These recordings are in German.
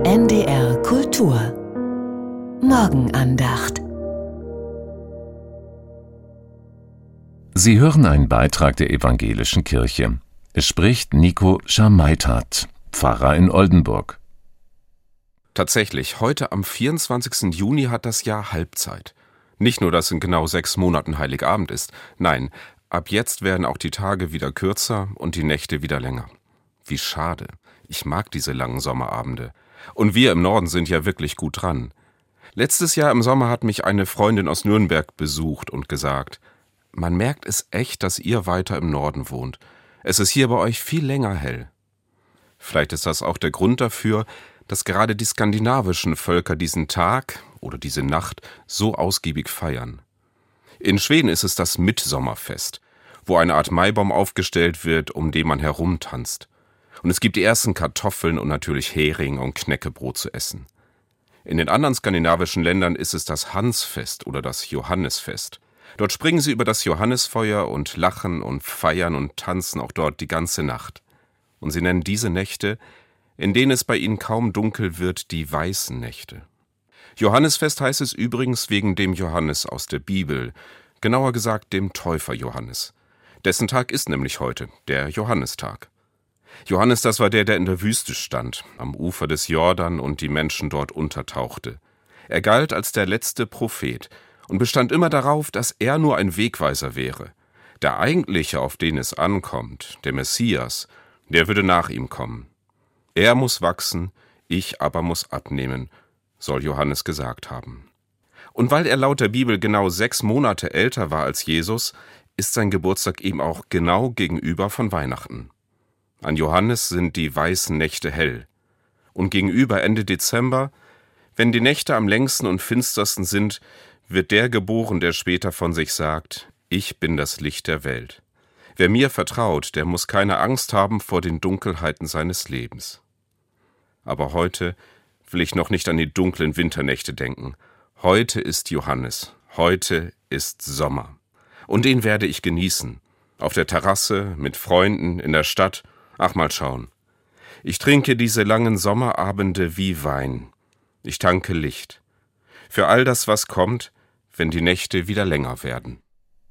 NDR Kultur Morgenandacht. Sie hören einen Beitrag der Evangelischen Kirche. Es spricht Nico Schamaitat, Pfarrer in Oldenburg. Tatsächlich, heute am 24. Juni hat das Jahr Halbzeit. Nicht nur, dass in genau 6 Monaten Heiligabend ist, nein, ab jetzt werden auch die Tage wieder kürzer und die Nächte wieder länger. Wie schade. Ich mag diese langen Sommerabende. Und wir im Norden sind ja wirklich gut dran. Letztes Jahr im Sommer hat mich eine Freundin aus Nürnberg besucht und gesagt, man merkt es echt, dass ihr weiter im Norden wohnt. Es ist hier bei euch viel länger hell. Vielleicht ist das auch der Grund dafür, dass gerade die skandinavischen Völker diesen Tag oder diese Nacht so ausgiebig feiern. In Schweden ist es das Mittsommerfest, wo eine Art Maibaum aufgestellt wird, um den man herumtanzt. Und es gibt die ersten Kartoffeln und natürlich Hering und Knäckebrot zu essen. In den anderen skandinavischen Ländern ist es das Hansfest oder das Johannisfest. Dort springen sie über das Johannisfeuer und lachen und feiern und tanzen auch dort die ganze Nacht. Und sie nennen diese Nächte, in denen es bei ihnen kaum dunkel wird, die weißen Nächte. Johannisfest heißt es übrigens wegen dem Johannes aus der Bibel, genauer gesagt dem Täufer Johannes. Dessen Tag ist nämlich heute, der Johannistag. Johannes, das war der in der Wüste stand, am Ufer des Jordan und die Menschen dort untertauchte. Er galt als der letzte Prophet und bestand immer darauf, dass er nur ein Wegweiser wäre. Der eigentliche, auf den es ankommt, der Messias, der würde nach ihm kommen. Er muss wachsen, ich aber muss abnehmen, soll Johannes gesagt haben. Und weil er laut der Bibel genau 6 Monate älter war als Jesus, ist sein Geburtstag ihm auch genau gegenüber von Weihnachten. An Johannes sind die weißen Nächte hell. Und gegenüber Ende Dezember, wenn die Nächte am längsten und finstersten sind, wird der geboren, der später von sich sagt, ich bin das Licht der Welt. Wer mir vertraut, der muss keine Angst haben vor den Dunkelheiten seines Lebens. Aber heute will ich noch nicht an die dunklen Winternächte denken. Heute ist Johannes, heute ist Sommer. Und den werde ich genießen. Auf der Terrasse, mit Freunden, in der Stadt. Ach, mal schauen. Ich trinke diese langen Sommerabende wie Wein. Ich tanke Licht. Für all das, was kommt, wenn die Nächte wieder länger werden.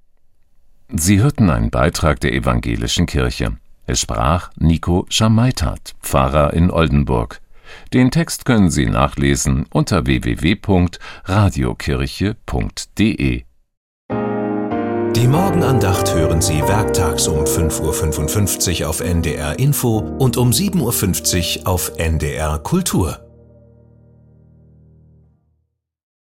Sie hörten einen Beitrag der Evangelischen Kirche. Es sprach Nico Schamaitat, Pfarrer in Oldenburg. Den Text können Sie nachlesen unter www.radiokirche.de. Die Morgenandacht hören Sie werktags um 5:55 Uhr auf NDR Info und um 7:50 Uhr auf NDR Kultur.